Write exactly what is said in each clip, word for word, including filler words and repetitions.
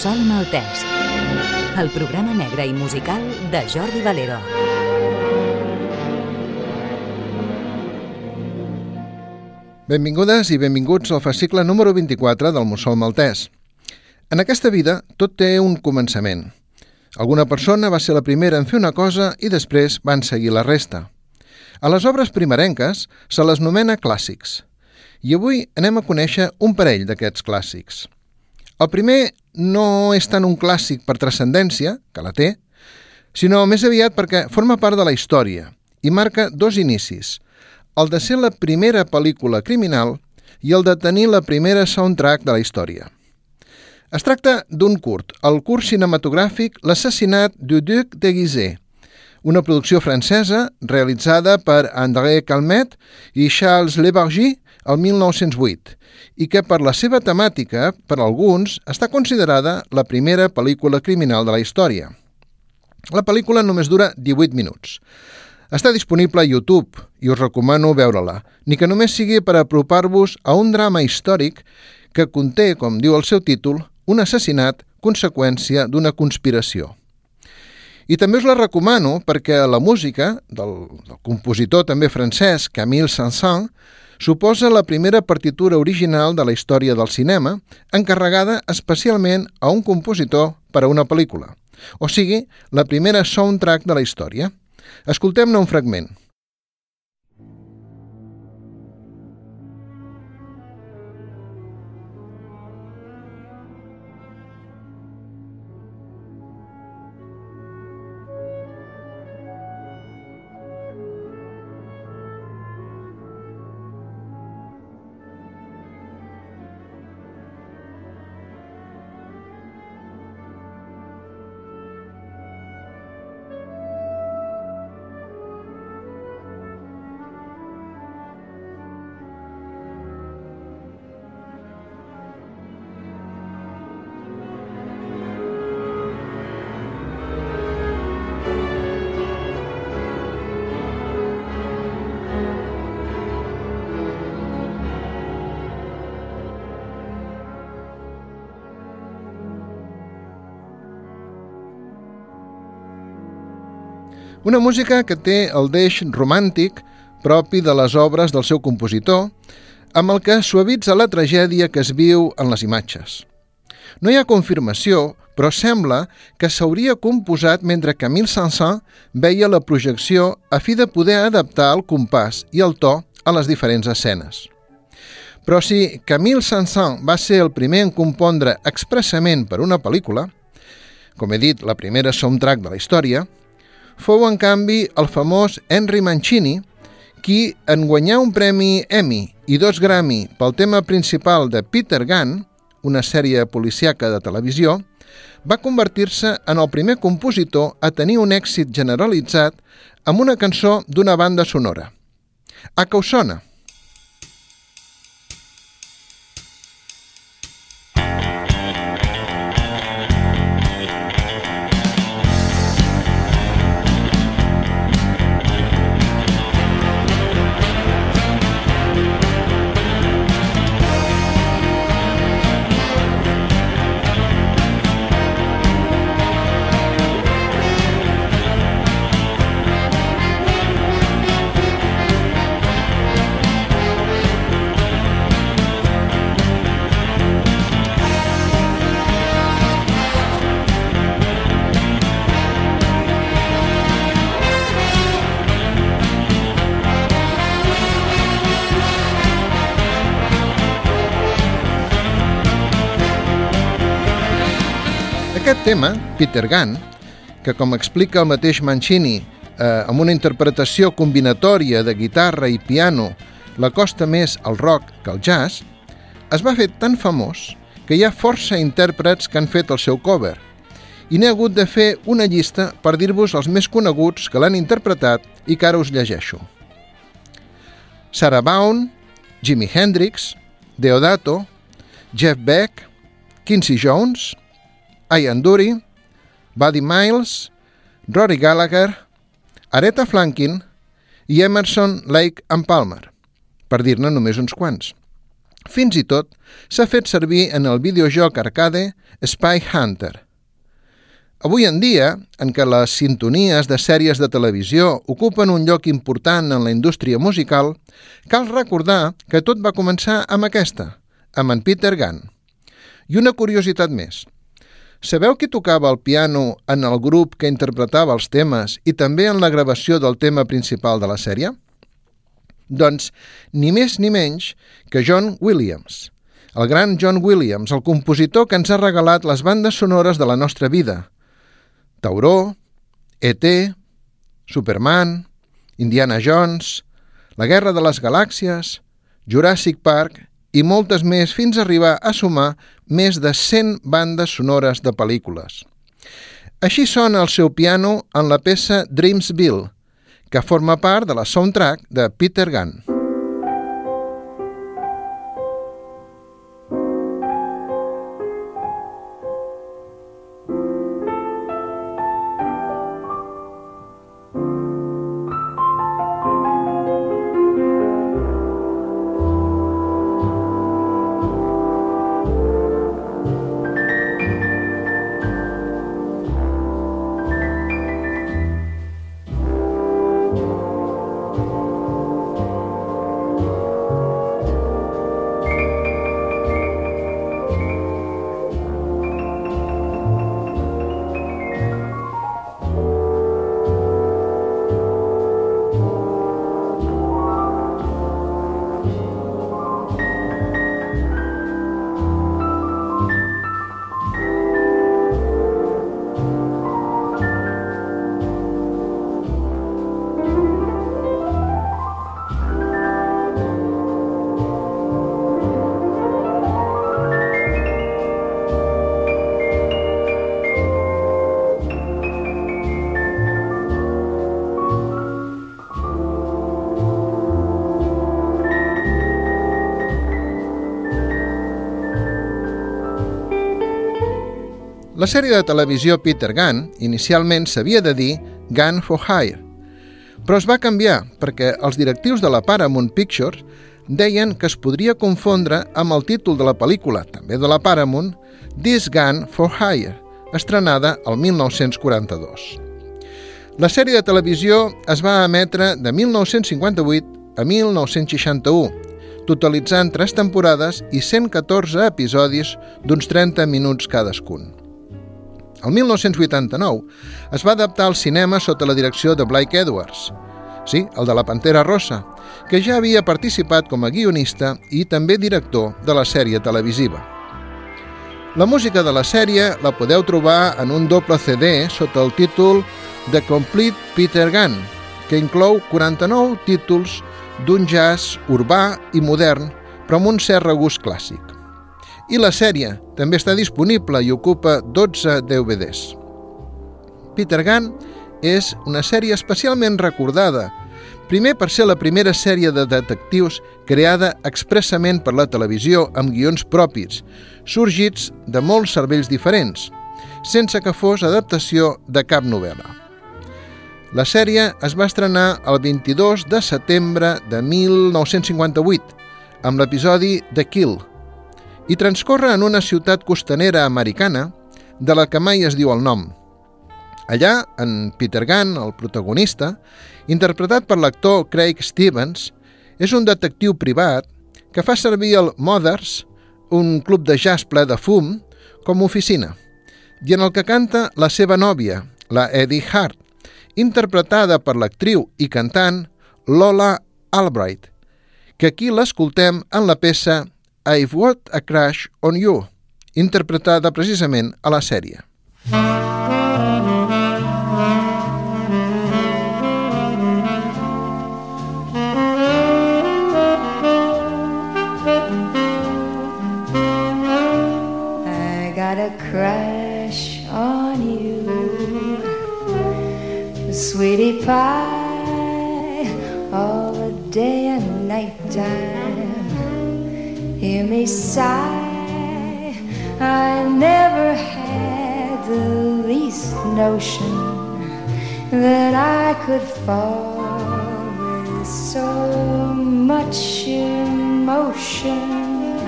Mussol Maltès, el programa negre i musical de Jordi Valero. Benvingudes i benvinguts al fascicle número vint-i-quatre del Mussol Maltès. En aquesta vida tot té un començament. Alguna persona va ser la primera en fer una cosa i després van seguir la resta. A les obres primerenques se les nomena clàssics. I avui anem a conèixer un parell d'aquests clàssics. El primer no és tant un clàssic per transcendència, que la té, sinó més aviat perquè forma part de la història i marca dos inicis, el de ser la primera pel·lícula criminal i el de tenir la primera soundtrack de la història. Es tracta d'un curt, el curt cinematogràfic L'assassinat du Duc de Guise, una producció francesa realitzada per André Calmet i Charles Lebargy el mil nou-cents vuit i que per la seva temàtica, per alguns, està considerada la primera pel·lícula criminal de la història. La pel·lícula només dura divuit minuts. Està disponible a YouTube i us recomano veure-la, ni que només sigui per apropar-vos a un drama històric que conté, com diu el seu títol, un assassinat conseqüència d'una conspiració. I també us la recomano perquè la música del, del compositor també francès Camille Saint-Saëns suposa la primera partitura original de la història del cinema, encarregada especialment a un compositor per a una pel·lícula, o sigui, la primera soundtrack de la història. Escoltem-ne un fragment. Una música que té el deix romàntic propi de les obres del seu compositor, amb el que suavitza la tragèdia que es viu en les imatges. No hi ha confirmació, però sembla que s'hauria composat mentre Camille Saint-Saëns veia la projecció a fi de poder adaptar el compàs i el to a les diferents escenes. Però si Camille Saint-Saëns va ser el primer en compondre expressament per una pel·lícula, com he dit, la primera soundtrack de la història, fou, en canvi, el famós Henry Mancini, qui, en guanyar un premi Emmy i dos Grammy pel tema principal de Peter Gunn, una sèrie policíaca de televisió, va convertir-se en el primer compositor a tenir un èxit generalitzat amb una cançó d'una banda sonora. A que us sona? Aquest tema, Peter Gunn, que com explica el mateix Mancini, eh, amb una interpretació combinatòria de guitarra i piano, l'acosta més al rock que al jazz, es va fer tan famós que hi ha força intèrprets que han fet el seu cover, i n'he hagut de fer una llista per dir-vos els més coneguts que l'han interpretat i que ara us llegeixo. Sarah Vaughan, Jimi Hendrix, Deodato, Jeff Beck, Quincy Jones, Ian Dury, Buddy Miles, Rory Gallagher, Aretha Franklin i Emerson, Lake and Palmer, per dir-ne només uns quants. Fins i tot s'ha fet servir en el videojoc arcade Spy Hunter. Avui en dia, en què les sintonies de sèries de televisió ocupen un lloc important en la indústria musical, cal recordar que tot va començar amb aquesta, amb en Peter Gunn. I una curiositat més. Sabeu qui tocava el piano en el grup que interpretava els temes i també en la gravació del tema principal de la sèrie? Doncs ni més ni menys que John Williams. El gran John Williams, el compositor que ens ha regalat les bandes sonores de la nostra vida. Tauró, E T, Superman, Indiana Jones, La Guerra de les Galàxies, Jurassic Park i moltes més fins a arribar a sumar més de cent bandes sonores de pel·lícules. Així sona el seu piano en la peça Dreamsville, que forma part de la soundtrack de Peter Gunn. La sèrie de televisió Peter Gunn inicialment s'havia de dir Gun for Hire, però es va canviar perquè els directius de la Paramount Pictures deien que es podria confondre amb el títol de la pel·lícula, també de la Paramount, This Gun for Hire, estrenada el mil nou-cents quaranta-dos. La sèrie de televisió es va emetre de mil nou-cents cinquanta-vuit a mil nou-cents seixanta-u, totalitzant tres temporades i cent catorze episodis d'uns trenta minuts cadascun. El mil nou-cents vuitanta-nou es va adaptar al cinema sota la direcció de Blake Edwards, sí, el de la Pantera Rosa, que ja havia participat com a guionista i també director de la sèrie televisiva. La música de la sèrie la podeu trobar en un doble C D sota el títol The Complete Peter Gunn, que inclou quaranta-nou títols d'un jazz urbà i modern, però amb un cert regust clàssic. I la sèrie també està disponible i ocupa dotze D V Ds. Peter Gunn és una sèrie especialment recordada, primer per ser la primera sèrie de detectius creada expressament per la televisió amb guions propis, sorgits de molts cervells diferents, sense que fos adaptació de cap novel·la. La sèrie es va estrenar el vint-i-dos de setembre de mil nou-cents cinquanta-vuit, amb l'episodi The Kill, i transcorre en una ciutat costanera americana de la que mai es diu el nom. Allà, en Peter Gunn, el protagonista, interpretat per l'actor Craig Stevens, és un detectiu privat que fa servir el Mothers, un club de jazz ple de fum, com a oficina, i en el que canta la seva nòvia, la Eddie Hart, interpretada per l'actriu i cantant Lola Albright, que aquí l'escoltem en la peça I've Got a Crush on You, interpretada precisament a la sèrie. I got a crush on you, sweetie pie, all day and night time. Hear me sigh, I never had the least notion that I could fall with so much emotion.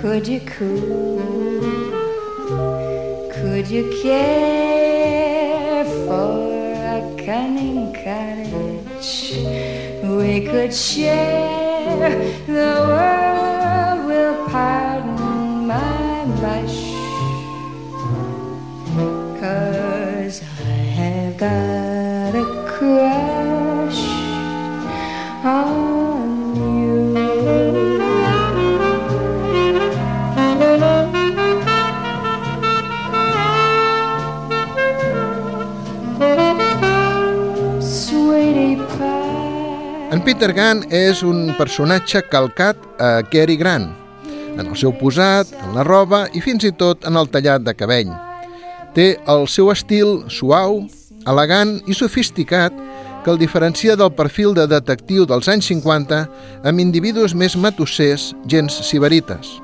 could you cool? Could you care for a cunning cottage we could share? The world will pardon my mush, 'cause I have got a crush on you. Sweetie pie. En Peter Gunn és un personatge calcat a Cary Grant, en el seu posat, en la roba i fins i tot en el tallat de cabell. Té el seu estil suau, elegant i sofisticat que el diferencia del perfil de detectiu dels anys cinquanta amb individus més matossers, gens sibarites.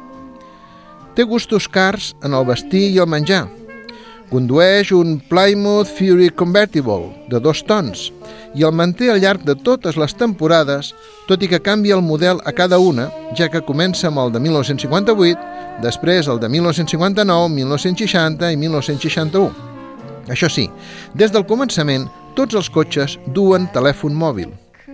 Té gustos cars en el vestir i el menjar. Condueix un Plymouth Fury Convertible de dos tons i el manté al llarg de totes les temporades, tot i que canvia el model a cada una, ja que comença amb el de mil nou-cents cinquanta-vuit, després el de mil nou-cents cinquanta-nou, mil nou-cents seixanta i mil nou-cents seixanta-u. Això sí, des del començament, tots els cotxes duen telèfon mòbil.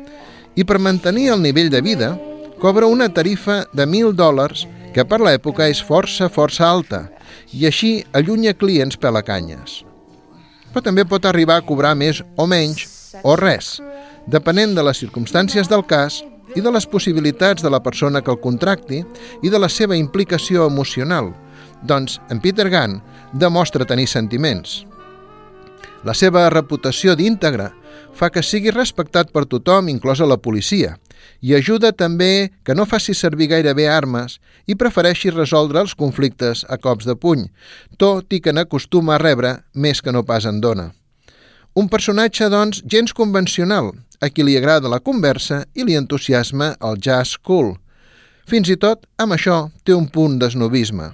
I per mantenir el nivell de vida, cobra una tarifa de mil dòlars, que per l'època és força, força alta, i així allunya clients pelacanyes. Però també pot arribar a cobrar més o menys, o res, depenent de les circumstàncies del cas i de les possibilitats de la persona que el contracti i de la seva implicació emocional. Doncs en Peter Gunn demostra tenir sentiments. La seva reputació d'íntegre fa que sigui respectat per tothom, inclosa la policia, i ajuda també que no faci servir gairebé armes i prefereixi resoldre els conflictes a cops de puny, tot i que n'acostuma a rebre més que no pas en dona. Un personatge, doncs, gens convencional, a qui li agrada la conversa i li entusiasma el jazz cool. Fins i tot, amb això, té un punt d'esnobisme.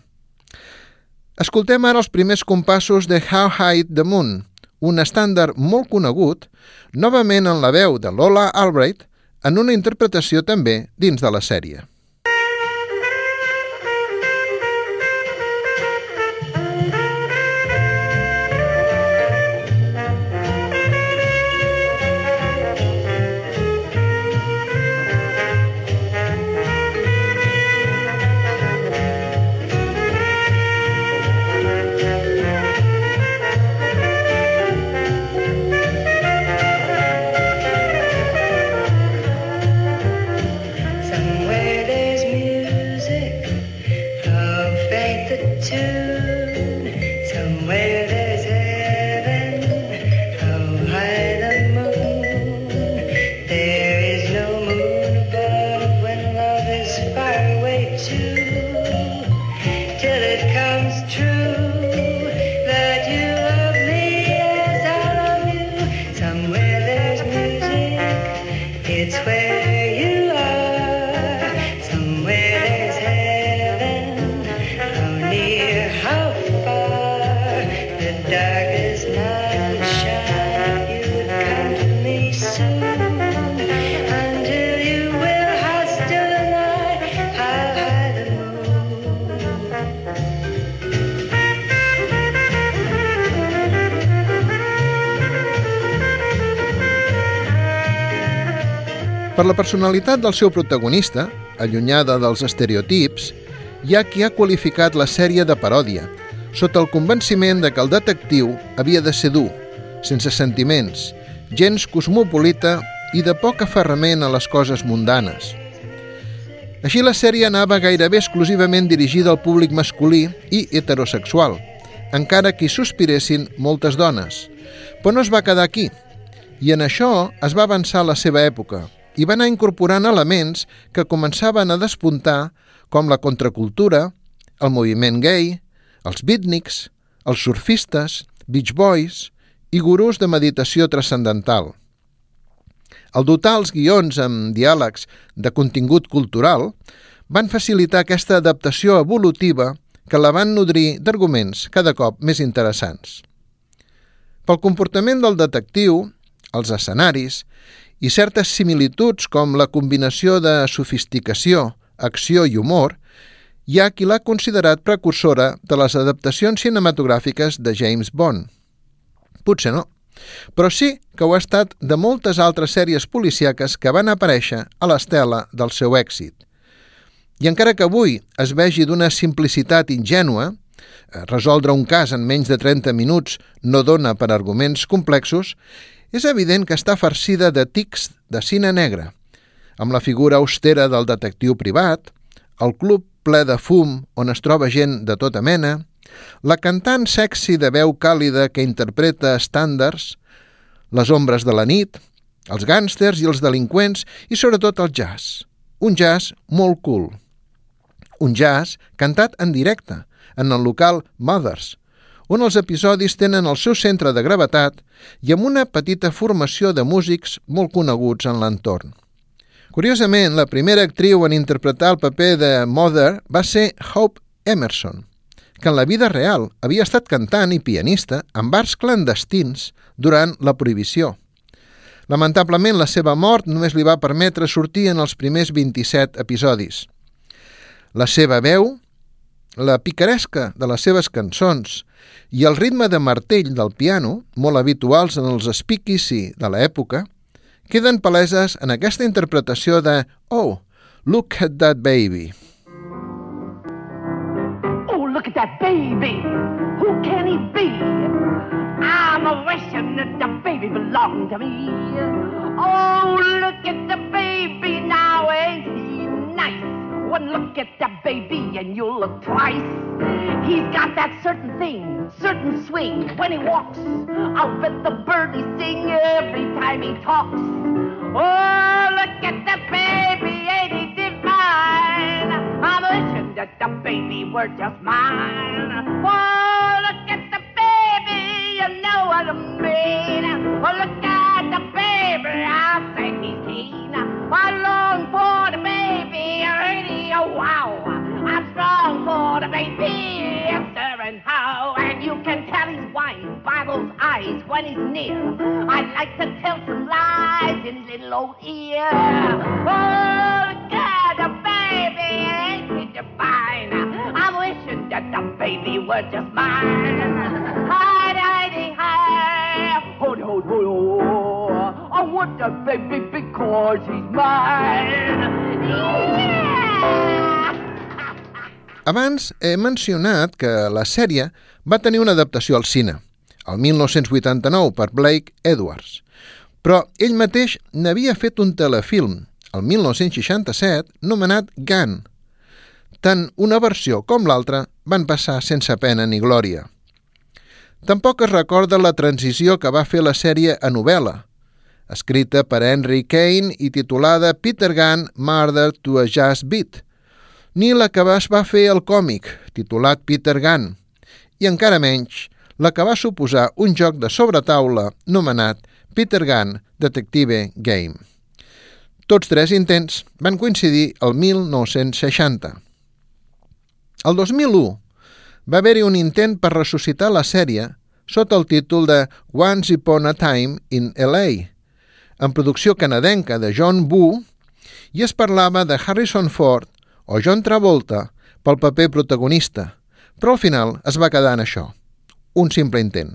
Escoltem ara els primers compassos de How High the Moon, un estàndard molt conegut, novament en la veu de Lola Albright, en una interpretació també dins de la sèrie. Per la personalitat del seu protagonista, allunyada dels estereotips, hi ha qui ha qualificat la sèrie de paròdia, sota el convenciment de que el detectiu havia de ser dur, sense sentiments, gens cosmopolita i de poc aferrament a les coses mundanes. Així la sèrie anava gairebé exclusivament dirigida al públic masculí i heterosexual, encara que hi sospiressin moltes dones. Però no es va quedar aquí, i en això es va avançar la seva època, i va anar incorporant elements que començaven a despuntar, com la contracultura, el moviment gay, els beatniks, els surfistes, beach boys i gurús de meditació transcendental. Al dotar els guions amb diàlegs de contingut cultural, van facilitar aquesta adaptació evolutiva que la van nodrir d'arguments cada cop més interessants. Pel comportament del detectiu, els escenaris i certes similituds com la combinació de sofisticació, acció i humor, Hi ha qui l'ha considerat precursora de les adaptacions cinematogràfiques de James Bond. Potser no, però sí que ho ha estat de moltes altres sèries policíaques que van aparèixer a l'estela del seu èxit. I encara que avui es vegi d'una simplicitat ingènua, resoldre un cas en menys de trenta minuts no dona per arguments complexos, és evident que està farcida de tics de cine negre, amb la figura austera del detectiu privat, el club ple de fum on es troba gent de tota mena, la cantant sexy de veu càlida que interpreta estàndards, les ombres de la nit, els gàngsters i els delinqüents i sobretot el jazz. Un jazz molt cool. Un jazz cantat en directe, en el local Mothers, on els episodis tenen el seu centre de gravetat i amb una petita formació de músics molt coneguts en l'entorn. Curiosament, la primera actriu en interpretar el paper de Mother va ser Hope Emerson, que en la vida real havia estat cantant i pianista en bars clandestins durant la prohibició. Lamentablement, la seva mort només li va permetre sortir en els primers vint-i-set episodis. La seva veu, la picaresca de les seves cançons i el ritme de martell del piano, molt habituals en els speakeasy de l'època, queden paleses en aquesta interpretació de Oh, look at that baby. Oh, look at that baby. Who can he be? I'm a wishing that the baby belonged to me. Oh, look at the baby now, ain't he nice? One look at the baby and you'll look twice. He's got that certain thing, certain swing. When he walks, I'll bet the birdies sing every time he talks. Oh, look at the baby, ain't he divine? I'm wishing that the baby were just mine. Oh, look at the baby, you know what I mean. Oh, look at the baby, I think he's keen. I long for the baby, really, oh wow. I'm strong for the baby, stirring how. And you can tell he's wine by those eyes when he's near. I'd like to tell some lies in his little old ear. Oh, look at the baby, ain't he divine? I'm wishing that the baby were just mine. Hide, hiding, hide. Hold, hold, hold, hold. I want the baby because he's mine. Yeah! Abans he mencionat que la sèrie va tenir una adaptació al cine, el mil nou-cents vuitanta-nou per Blake Edwards, però ell mateix n'havia fet un telefilm, el mil nou-cents seixanta-set, nomenat Gun. Tant una versió com l'altra van passar sense pena ni glòria. Tampoc es recorda la transició que va fer la sèrie a novel·la, escrita per Henry Kane i titulada Peter Gunn Murder to a Jazz Beat, ni la que es va fer el còmic, titulat Peter Gunn, i encara menys la que va suposar un joc de sobretaula nomenat Peter Gunn Detective Game. Tots tres intents van coincidir el mil nou-cents seixanta. El dos mil u va haver-hi un intent per ressuscitar la sèrie sota el títol de Once Upon a Time in L A, en producció canadenca de John Woo, i es parlava de Harrison Ford o John Travolta pel paper protagonista, però al final es va quedar en això, un simple intent.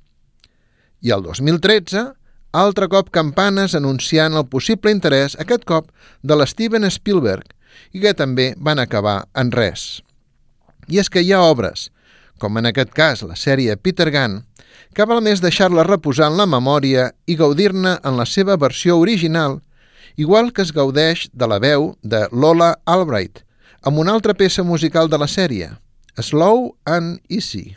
I el dos mil tretze, altre cop campanes anunciant el possible interès, aquest cop de l'Steven Spielberg, i que també van acabar en res. I és que hi ha obres, com en aquest cas la sèrie Peter Gunn, que val més deixar-la reposar en la memòria i gaudir-ne en la seva versió original, igual que es gaudeix de la veu de Lola Albright, amb una altra peça musical de la sèrie, Slow and Easy.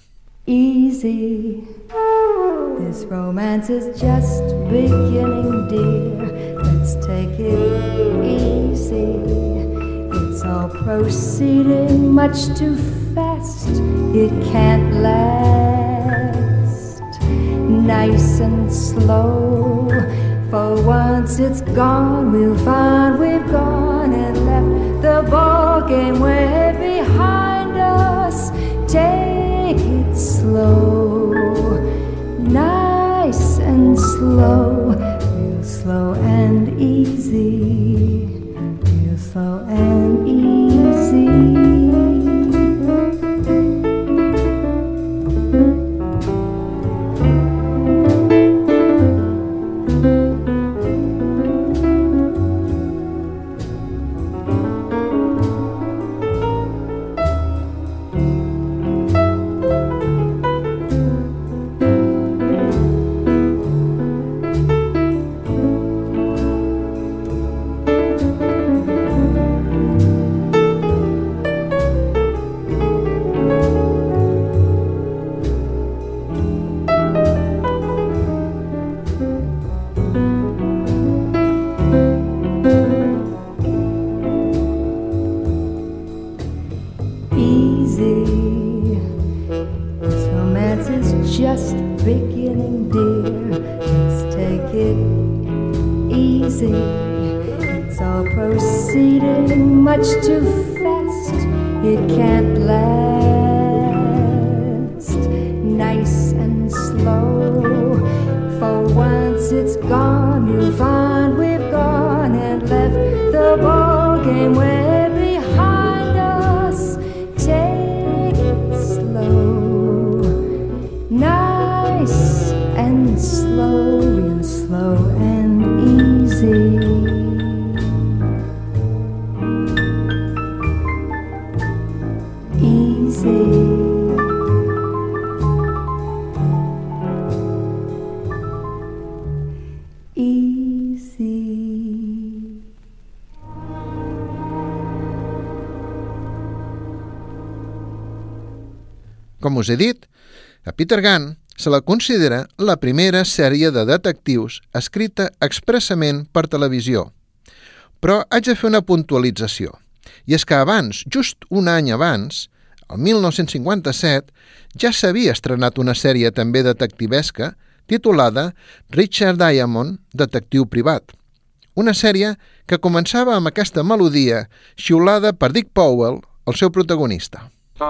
Easy, this romance is just beginning, dear. Let's take it easy. It's all proceeding much too fast. It can't last. Nice and slow. For once it's gone, we'll find we've gone and left the ball game way behind us. Take it slow, nice and slow, real slow and easy, real slow and easy. easy. It's all proceeding much too fast. It can't last. Nice and slow. For once it's gone, you'll find we've gone and left the ball game way behind us. Take it slow. Nice and slow, real slow and easy. Easy. Com us he dit, a Peter Gunn se la considera la primera sèrie de detectius escrita expressament per televisió. Però haig de fer una puntualització, i és que abans, just un any abans, el mil nou-cents cinquanta-set, ja s'havia estrenat una sèrie també detectivesca titulada Richard Diamond, detectiu privat. Una sèrie que començava amb aquesta melodia xiulada per Dick Powell, el seu protagonista.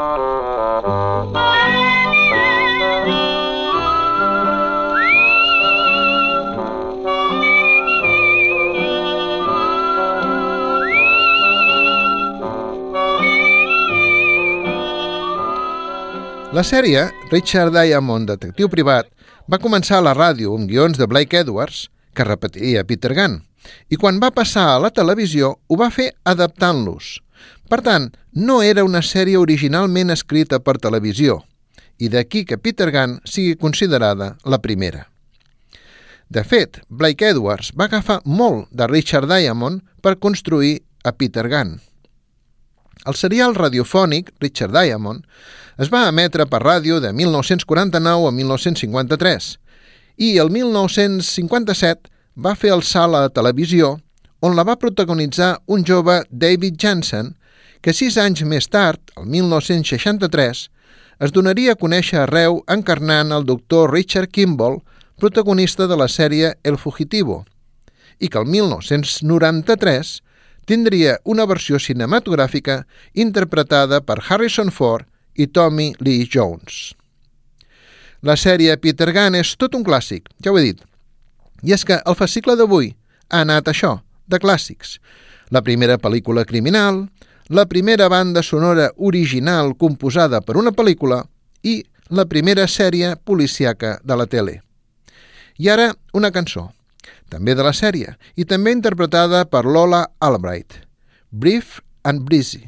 La sèrie, Richard Diamond, detectiu privat, va començar a la ràdio amb guions de Blake Edwards, que repetia Peter Gunn, i quan va passar a la televisió ho va fer adaptant-los. Per tant, no era una sèrie originalment escrita per televisió, i d'aquí que Peter Gunn sigui considerada la primera. De fet, Blake Edwards va agafar molt de Richard Diamond per construir a Peter Gunn. El serial radiofònic Richard Diamond es va emetre per ràdio de mil nou-cents quaranta-nou a mil nou-cents cinquanta-tres i el mil nou-cents cinquanta-set va fer el salt a la televisió, on la va protagonitzar un jove David Janssen, que sis anys més tard, el mil nou-cents seixanta-tres, es donaria a conèixer arreu encarnant el doctor Richard Kimball, protagonista de la sèrie El Fugitivo, i que el mil nou-cents noranta-tres tindria una versió cinematogràfica interpretada per Harrison Ford i Tommy Lee Jones. La sèrie Peter Gunn és tot un clàssic, ja ho he dit, i és que el fascicle d'avui ha anat això, de clàssics. La primera pel·lícula criminal, la primera banda sonora original composada per una pel·lícula i la primera sèrie policíaca de la tele. I ara una cançó, també de la sèrie, i també interpretada per Lola Albright, Brief and Breezy.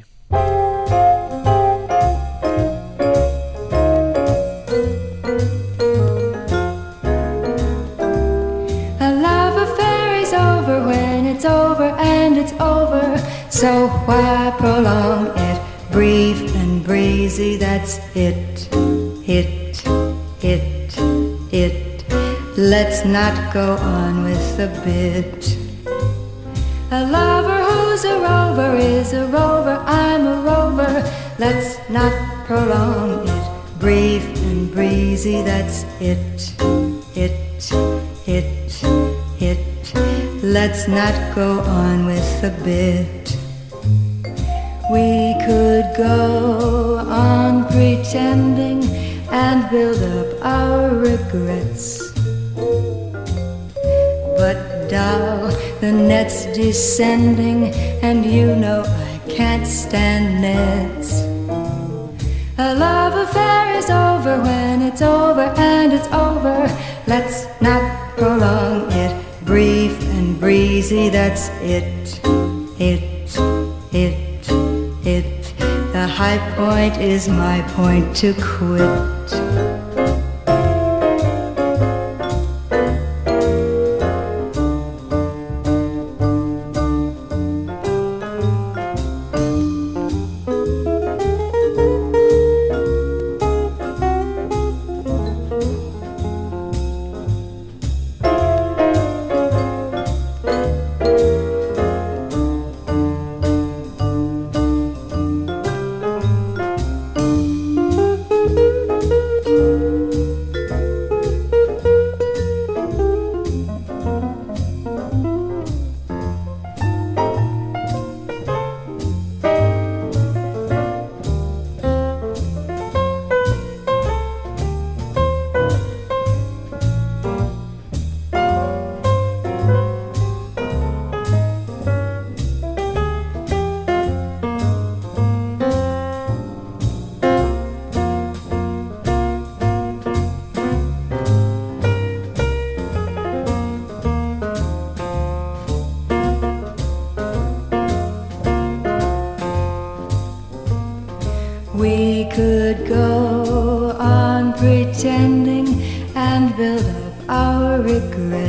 So why prolong it? Brief and breezy, that's it, it, it, it. Let's not go on with the bit. A lover who's a rover is a rover, I'm a rover. Let's not prolong it. Brief and breezy, that's it, it, it, it. Let's not go on with the bit. We could go on pretending and build up our regrets, but doll, the net's descending, and you know I can't stand nets. A love affair is over when it's over, and it's over. Let's not prolong it. Brief and breezy, that's it, it, it. It, the high point is my point to quit.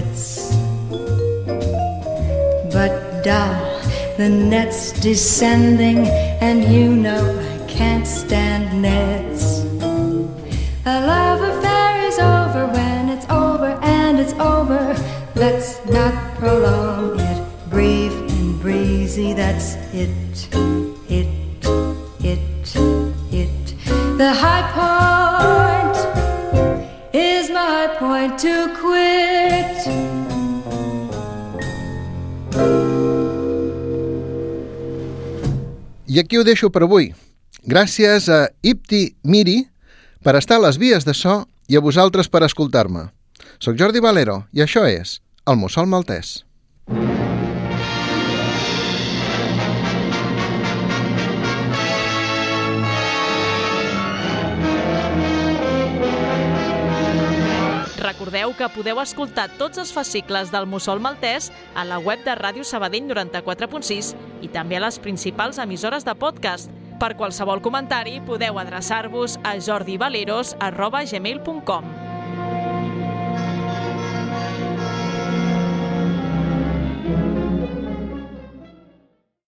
nets. But doll, the net's descending, and you know I can't stand nets. A love affair is over when it's over, and it's over. Let's not prolong it. Brief and breezy, that's it. It, it, it. The high point is my point to quit. I aquí ho deixo per avui. Gràcies a Ipti Miri per estar a les vies de so i a vosaltres per escoltar-me. Soc Jordi Valero i això és El Mussol Maltès. Recordeu que podeu escoltar tots els fascicles del Mussol Maltès a la web de Ràdio Sabadell noranta-quatre punt sis i també a les principals emissores de podcast. Per qualsevol comentari podeu adreçar-vos a jordivaleros arroba gmail punt com.